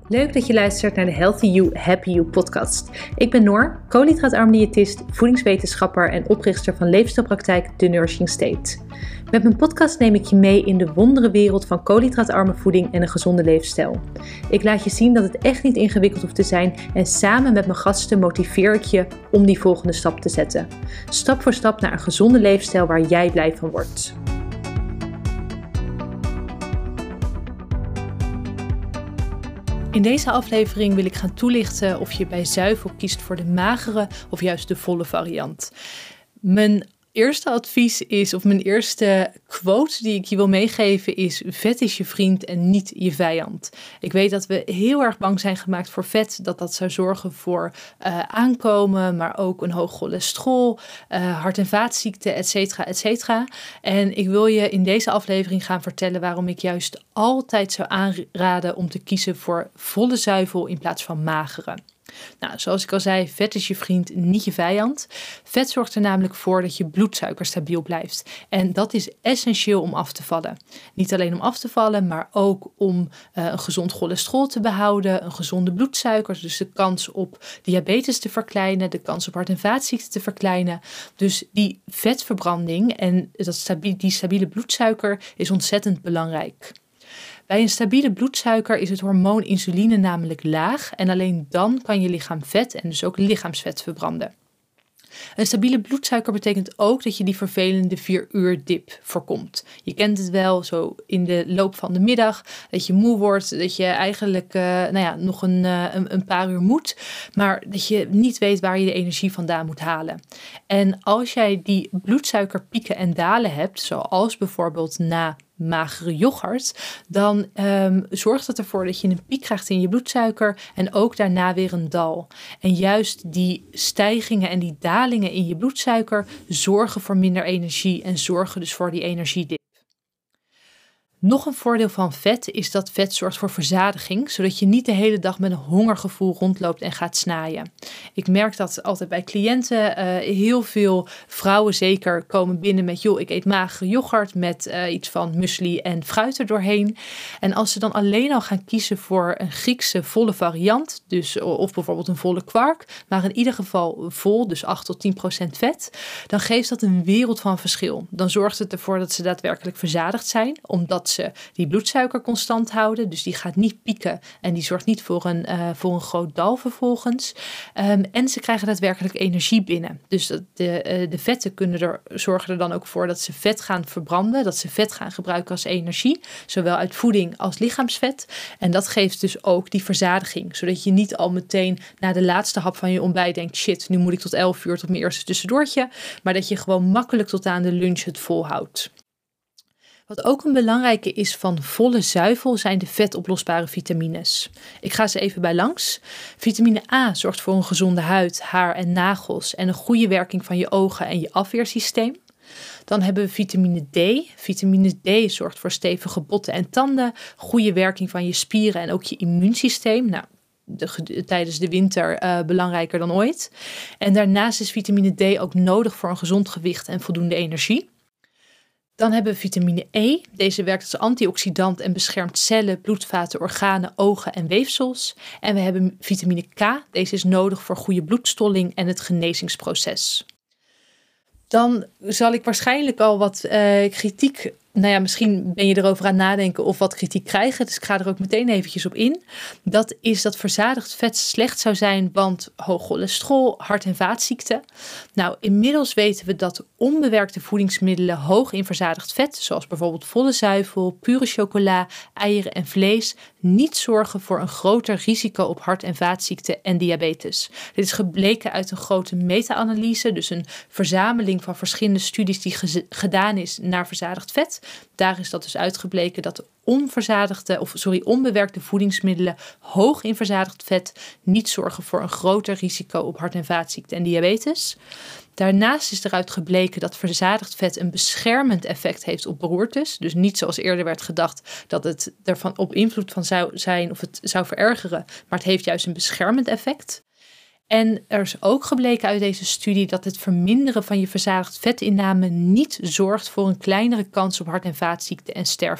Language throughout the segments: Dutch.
Leuk dat je luistert naar de Healthy You, Happy You podcast. Ik ben Noor, koolhydraatarm diëtist, voedingswetenschapper en oprichter van leefstijlpraktijk The Nourishing State. Met mijn podcast neem ik je mee in de wonderenwereld van koolhydraatarme voeding en een gezonde leefstijl. Ik laat je zien dat het echt niet ingewikkeld hoeft te zijn en samen met mijn gasten motiveer ik je om die volgende stap te zetten. Stap voor stap naar een gezonde leefstijl waar jij blij van wordt. In deze aflevering wil ik gaan toelichten of je bij zuivel kiest voor de magere of juist de volle variant. Mijn eerste advies is, of mijn eerste quote die ik je wil meegeven is: vet is je vriend en niet je vijand. Ik weet dat we heel erg bang zijn gemaakt voor vet, dat zou zorgen voor aankomen, maar ook een hoog cholesterol, hart- en vaatziekten, et cetera, et cetera. En ik wil je in deze aflevering gaan vertellen waarom ik juist altijd zou aanraden om te kiezen voor volle zuivel in plaats van magere. Nou, zoals ik al zei, vet is je vriend, niet je vijand. Vet zorgt er namelijk voor dat je bloedsuiker stabiel blijft. En dat is essentieel om af te vallen. Niet alleen om af te vallen, maar ook om een gezond cholesterol te behouden, een gezonde bloedsuiker, dus de kans op diabetes te verkleinen, de kans op hart- en vaatziekten te verkleinen. Dus die vetverbranding en die stabiele bloedsuiker is ontzettend belangrijk. Bij een stabiele bloedsuiker is het hormoon insuline namelijk laag en alleen dan kan je lichaam vet en dus ook lichaamsvet verbranden. Een stabiele bloedsuiker betekent ook dat je die vervelende 4-uur dip voorkomt. Je kent het wel, zo in de loop van de middag, dat je moe wordt, dat je eigenlijk nog een paar uur moet, maar dat je niet weet waar je de energie vandaan moet halen. En als jij die bloedsuikerpieken en dalen hebt, zoals bijvoorbeeld na magere yoghurt, dan zorgt het ervoor dat je een piek krijgt in je bloedsuiker en ook daarna weer een dal. En juist die stijgingen en die dalingen in je bloedsuiker zorgen voor minder energie en zorgen dus voor die energiedip. Nog een voordeel van vet is dat vet zorgt voor verzadiging, zodat je niet de hele dag met een hongergevoel rondloopt en gaat snaaien. Ik merk dat altijd bij cliënten. Heel veel vrouwen zeker komen binnen met: joh, ik eet magere yoghurt met iets van muesli en fruit er doorheen. En als ze dan alleen al gaan kiezen voor een Griekse volle variant, dus of bijvoorbeeld een volle kwark, maar in ieder geval vol, dus 8 tot 10% vet, dan geeft dat een wereld van verschil. Dan zorgt het ervoor dat ze daadwerkelijk verzadigd zijn, omdat ze die bloedsuiker constant houden. Dus die gaat niet pieken en die zorgt niet voor een groot dal vervolgens. En ze krijgen daadwerkelijk energie binnen. Dus de vetten zorgen er dan ook voor dat ze vet gaan verbranden, dat ze vet gaan gebruiken als energie, zowel uit voeding als lichaamsvet. En dat geeft dus ook die verzadiging, zodat je niet al meteen na de laatste hap van je ontbijt denkt: shit, nu moet ik tot 11 uur tot mijn eerste tussendoortje. Maar dat je gewoon makkelijk tot aan de lunch het volhoudt. Wat ook een belangrijke is van volle zuivel zijn de vetoplosbare vitamines. Ik ga ze even bij langs. Vitamine A zorgt voor een gezonde huid, haar en nagels en een goede werking van je ogen en je afweersysteem. Dan hebben we vitamine D. Vitamine D zorgt voor stevige botten en tanden, goede werking van je spieren en ook je immuunsysteem. Nou, tijdens de winter belangrijker dan ooit. En daarnaast is vitamine D ook nodig voor een gezond gewicht en voldoende energie. Dan hebben we vitamine E. Deze werkt als antioxidant en beschermt cellen, bloedvaten, organen, ogen en weefsels. En we hebben vitamine K. Deze is nodig voor goede bloedstolling en het genezingsproces. Dan zal ik waarschijnlijk al wat kritiek. Misschien ben je erover aan nadenken of wat kritiek krijgen. Dus ik ga er ook meteen eventjes op in. Dat is dat verzadigd vet slecht zou zijn, want hoog cholesterol, hart- en vaatziekten. Nou, inmiddels weten we dat onbewerkte voedingsmiddelen hoog in verzadigd vet, zoals bijvoorbeeld volle zuivel, pure chocola, eieren en vlees, niet zorgen voor een groter risico op hart- en vaatziekten en diabetes. Dit is gebleken uit een grote meta-analyse, dus een verzameling van verschillende studies die gedaan is naar verzadigd vet. Daar is dat dus uitgebleken dat onbewerkte voedingsmiddelen hoog in verzadigd vet niet zorgen voor een groter risico op hart- en vaatziekten en diabetes. Daarnaast is eruit gebleken dat verzadigd vet een beschermend effect heeft op beroertes. Dus niet zoals eerder werd gedacht dat het ervan op invloed van zou zijn of het zou verergeren, maar het heeft juist een beschermend effect. En er is ook gebleken uit deze studie dat het verminderen van je verzadigd vetinname niet zorgt voor een kleinere kans op hart- en vaatziekten en sterfte.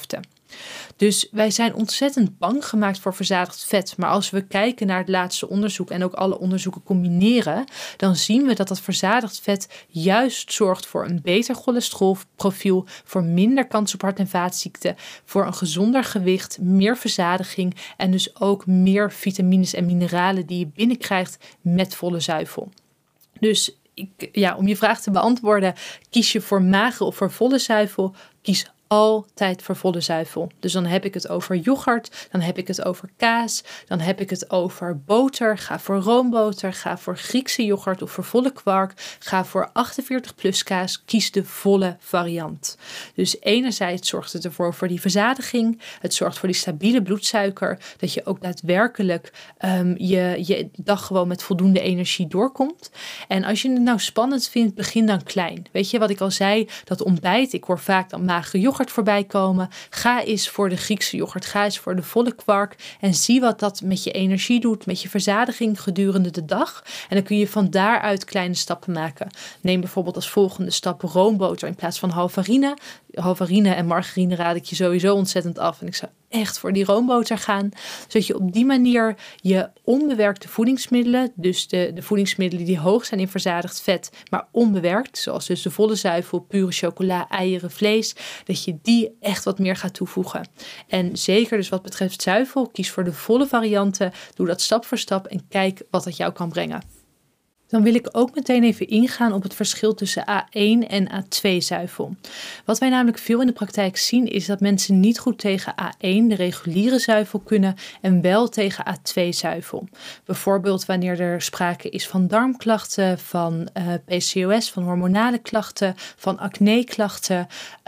Dus wij zijn ontzettend bang gemaakt voor verzadigd vet. Maar als we kijken naar het laatste onderzoek en ook alle onderzoeken combineren, dan zien we dat dat verzadigd vet juist zorgt voor een beter cholesterolprofiel, voor minder kans op hart- en vaatziekten, voor een gezonder gewicht, meer verzadiging en dus ook meer vitamines en mineralen die je binnenkrijgt met volle zuivel. Dus om je vraag te beantwoorden, kies je voor magere of voor volle zuivel? Kies altijd voor volle zuivel. Dus dan heb ik het over yoghurt, dan heb ik het over kaas, dan heb ik het over boter. Ga voor roomboter, ga voor Griekse yoghurt of voor volle kwark. Ga voor 48 plus kaas, kies de volle variant. Dus enerzijds zorgt het ervoor voor die verzadiging. Het zorgt voor die stabiele bloedsuiker, dat je ook daadwerkelijk je dag gewoon met voldoende energie doorkomt. En als je het nou spannend vindt, begin dan klein. Weet je wat ik al zei, dat ontbijt, ik hoor vaak dan magere yoghurt voorbij komen. Ga eens voor de Griekse yoghurt, ga eens voor de volle kwark en zie wat dat met je energie doet, met je verzadiging gedurende de dag. En dan kun je van daaruit kleine stappen maken. Neem bijvoorbeeld als volgende stap roomboter in plaats van halvarine. Halvarine en margarine raad ik je sowieso ontzettend af. En ik zou echt voor die roomboter gaan. Zodat je op die manier je onbewerkte voedingsmiddelen, dus de voedingsmiddelen die hoog zijn in verzadigd vet, maar onbewerkt, zoals dus de volle zuivel, pure chocola, eieren, vlees, dat je die echt wat meer gaat toevoegen. En zeker dus wat betreft zuivel, kies voor de volle varianten. Doe dat stap voor stap en kijk wat dat jou kan brengen. Dan wil ik ook meteen even ingaan op het verschil tussen A1 en A2 zuivel. Wat wij namelijk veel in de praktijk zien is dat mensen niet goed tegen A1, de reguliere zuivel, kunnen en wel tegen A2 zuivel. Bijvoorbeeld wanneer er sprake is van darmklachten, van PCOS, van hormonale klachten, van acne-klachten,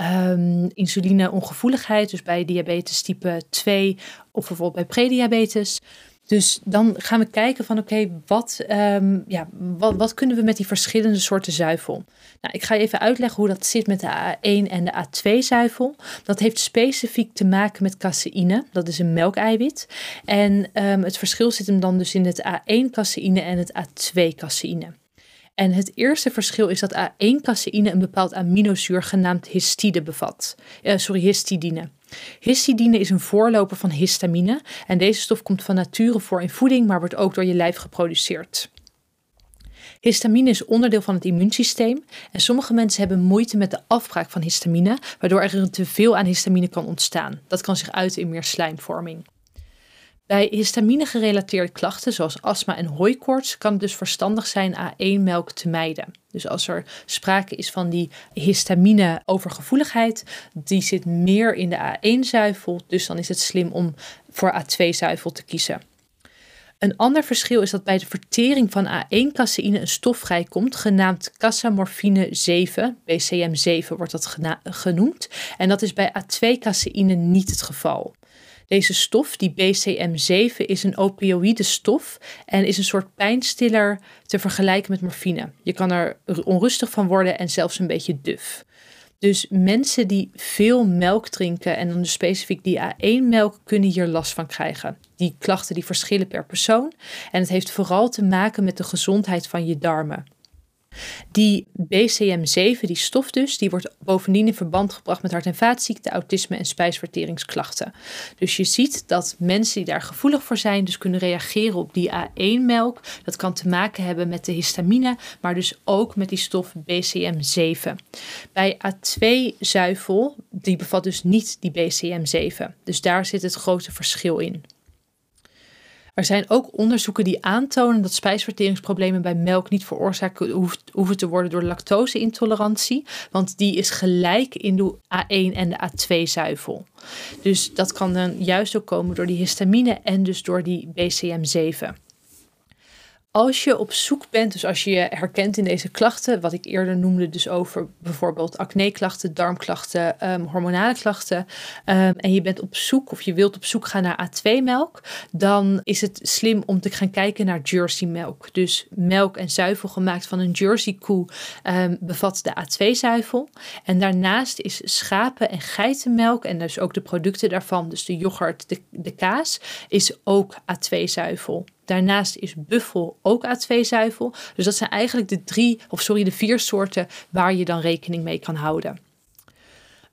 insulineongevoeligheid, dus bij diabetes type 2 of bijvoorbeeld bij prediabetes. Dus dan gaan we kijken van wat kunnen we met die verschillende soorten zuivel? Nou, ik ga je even uitleggen hoe dat zit met de A1 en de A2 zuivel. Dat heeft specifiek te maken met caseïne. Dat is een melkeiwit. En het verschil zit hem dan dus in het A1 caseïne en het A2 caseïne. En het eerste verschil is dat A1 caseïne een bepaald aminozuur genaamd histidine bevat. Histidine. Histidine is een voorloper van histamine en deze stof komt van nature voor in voeding, maar wordt ook door je lijf geproduceerd. Histamine is onderdeel van het immuunsysteem en sommige mensen hebben moeite met de afbraak van histamine, waardoor er een teveel aan histamine kan ontstaan. Dat kan zich uiten in meer slijmvorming. Bij histamine-gerelateerde klachten zoals astma en hooikoorts kan het dus verstandig zijn A1-melk te mijden. Dus als er sprake is van die histamine-overgevoeligheid, die zit meer in de A1-zuivel, dus dan is het slim om voor A2-zuivel te kiezen. Een ander verschil is dat bij de vertering van A1-caseïne een stof vrijkomt, genaamd casomorfine 7, BCM7 wordt dat genoemd, en dat is bij A2-caseïne niet het geval. Deze stof, die BCM7, is een opioïde stof en is een soort pijnstiller te vergelijken met morfine. Je kan er onrustig van worden en zelfs een beetje duf. Dus mensen die veel melk drinken en dan dus specifiek die A1-melk kunnen hier last van krijgen. Die klachten die verschillen per persoon en het heeft vooral te maken met de gezondheid van je darmen. Die BCM7, die stof dus, die wordt bovendien in verband gebracht met hart- en vaatziekten, autisme en spijsverteringsklachten. Dus je ziet dat mensen die daar gevoelig voor zijn, dus kunnen reageren op die A1-melk. Dat kan te maken hebben met de histamine, maar dus ook met die stof BCM7. Bij A2-zuivel, die bevat dus niet die BCM7. Dus daar zit het grote verschil in. Er zijn ook onderzoeken die aantonen dat spijsverteringsproblemen bij melk niet veroorzaakt hoeven te worden door lactose-intolerantie, want die is gelijk in de A1 en de A2-zuivel. Dus dat kan dan juist ook komen door die histamine en dus door die BCM7. Als je op zoek bent, dus als je je herkent in deze klachten, wat ik eerder noemde, dus over bijvoorbeeld acne-klachten, darmklachten, hormonale klachten, en je bent op zoek of je wilt op zoek gaan naar A2-melk, dan is het slim om te gaan kijken naar Jersey-melk. Dus melk en zuivel gemaakt van een Jersey-koe bevat de A2-zuivel. En daarnaast is schapen- en geitenmelk en dus ook de producten daarvan, dus de yoghurt, de kaas, is ook A2-zuivel. Daarnaast is buffel ook A2-zuivel. Dus dat zijn eigenlijk de 4 soorten waar je dan rekening mee kan houden.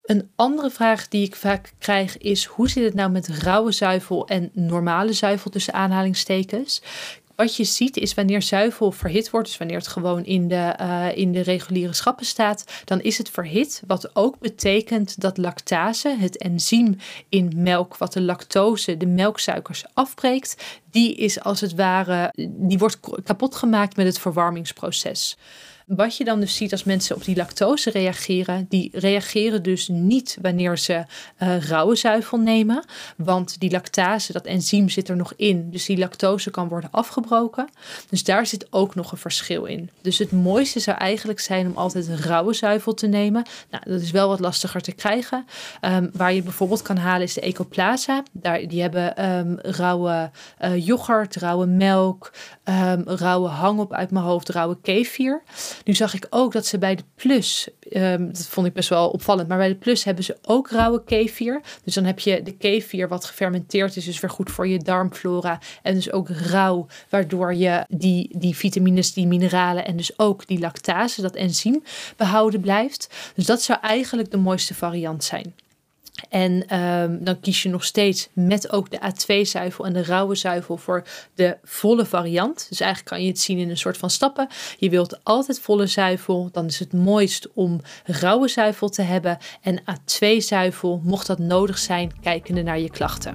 Een andere vraag die ik vaak krijg is: hoe zit het nou met rauwe zuivel en normale zuivel tussen aanhalingstekens? Wat je ziet is wanneer zuivel verhit wordt, dus wanneer het gewoon in de reguliere schappen staat, dan is het verhit. Wat ook betekent dat lactase, het enzym in melk, wat de lactose, de melksuikers afbreekt, die wordt kapot gemaakt met het verwarmingsproces. Wat je dan dus ziet als mensen op die lactose reageren, die reageren dus niet wanneer ze rauwe zuivel nemen. Want die lactase, dat enzym zit er nog in. Dus die lactose kan worden afgebroken. Dus daar zit ook nog een verschil in. Dus het mooiste zou eigenlijk zijn om altijd rauwe zuivel te nemen. Nou, dat is wel wat lastiger te krijgen. Waar je bijvoorbeeld kan halen is de Ecoplaza. Die hebben rauwe yoghurt, rauwe melk, rauwe hangop uit mijn hoofd, rauwe kefir. Nu zag ik ook dat ze bij de Plus, dat vond ik best wel opvallend, maar bij de Plus hebben ze ook rauwe kefir. Dus dan heb je de kefir wat gefermenteerd is, dus weer goed voor je darmflora. En dus ook rauw, waardoor je die vitamines, die mineralen en dus ook die lactase, dat enzym, behouden blijft. Dus dat zou eigenlijk de mooiste variant zijn. En dan kies je nog steeds met ook de A2-zuivel en de rauwe zuivel voor de volle variant. Dus eigenlijk kan je het zien in een soort van stappen. Je wilt altijd volle zuivel. Dan is het mooist om rauwe zuivel te hebben. En A2-zuivel, mocht dat nodig zijn, kijkende naar je klachten.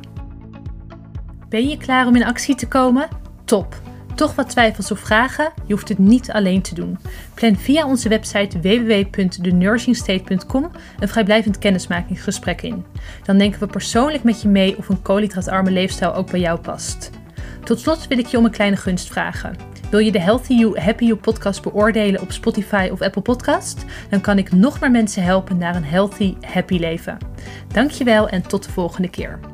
Ben je klaar om in actie te komen? Top! Toch wat twijfels of vragen? Je hoeft het niet alleen te doen. Plan via onze website www.thenursingstate.com een vrijblijvend kennismakingsgesprek in. Dan denken we persoonlijk met je mee of een koolhydraatarme leefstijl ook bij jou past. Tot slot wil ik je om een kleine gunst vragen. Wil je de Healthy You, Happy You podcast beoordelen op Spotify of Apple Podcast? Dan kan ik nog meer mensen helpen naar een healthy, happy leven. Dankjewel en tot de volgende keer.